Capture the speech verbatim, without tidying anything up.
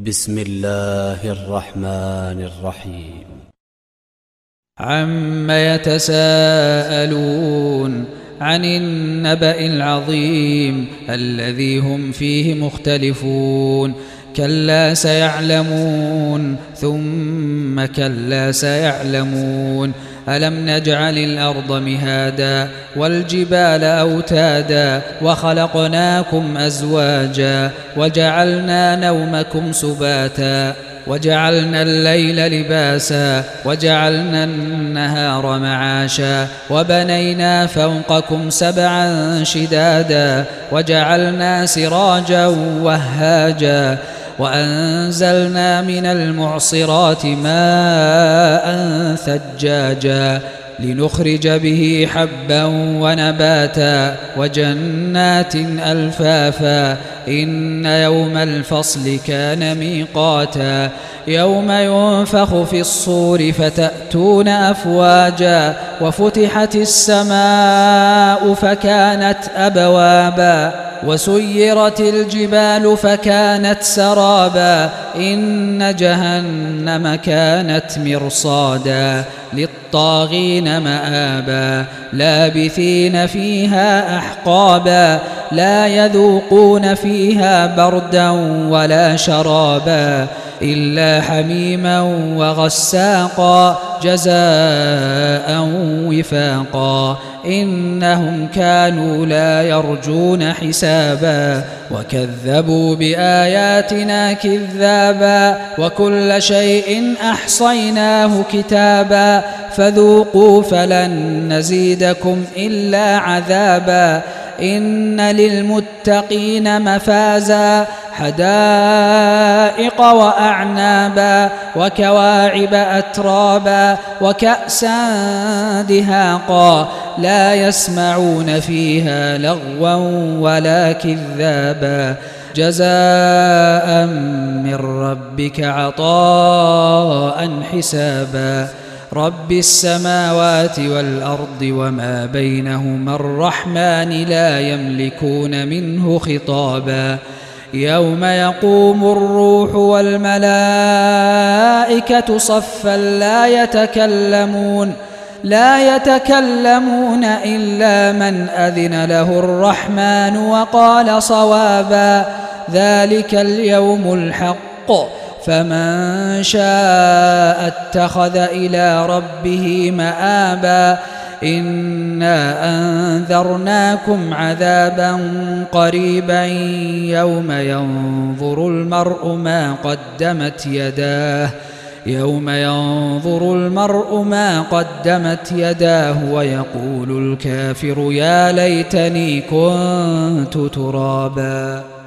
بسم الله الرحمن الرحيم. عم يتساءلون عن النبأ العظيم الذي هم فيه مختلفون. كلا سيعلمون ثم كلا سيعلمون. ألم نجعل الأرض مهادا والجبال أوتادا وخلقناكم أزواجا وجعلنا نومكم سباتا وجعلنا الليل لباسا وجعلنا النهار معاشا وبنينا فوقكم سبعا شدادا وجعلنا سراجا وهاجا وأنزلنا من المعصرات ماء ثجاجا لنخرج به حبا ونباتا وجنات ألفافا. إن يوم الفصل كان ميقاتا. يوم ينفخ في الصور فتأتون أفواجا وفتحت السماء فكانت أبوابا وسيرت الجبال فكانت سرابا. إن جهنم كانت مرصادا للطاغين مآبا لابثين فيها أحقابا لا يذوقون فيها بردا ولا شرابا إلا حميما وغساقا جزاء وفاقا. إنهم كانوا لا يرجون حسابا وكذبوا بآياتنا كذابا وكل شيء أحصيناه كتابا فذوقوا فلن نزيدكم إلا عذابا. إن للمتقين مفازا حدائق وأعنابا وكواعب أترابا وكأسا دهاقا لا يسمعون فيها لغوا ولا كذابا جزاء من ربك عطاء حسابا. رب السماوات والأرض وما بينهما الرحمن لا يملكون منه خطابا. يوم يقوم الروح والملائكة صفا لا يتكلمون لا يتكلمون إلا من أذن له الرحمن وقال صوابا. ذلك اليوم الحق فمن شاء اتخذ إلى ربه مآبا. إنا أنذرناكم عذابا قريبا يوم ينظر المرء ما قدمت يداه يوم ينظر المرء ما قدمت يداه ويقول الكافر يا ليتني كنت ترابا.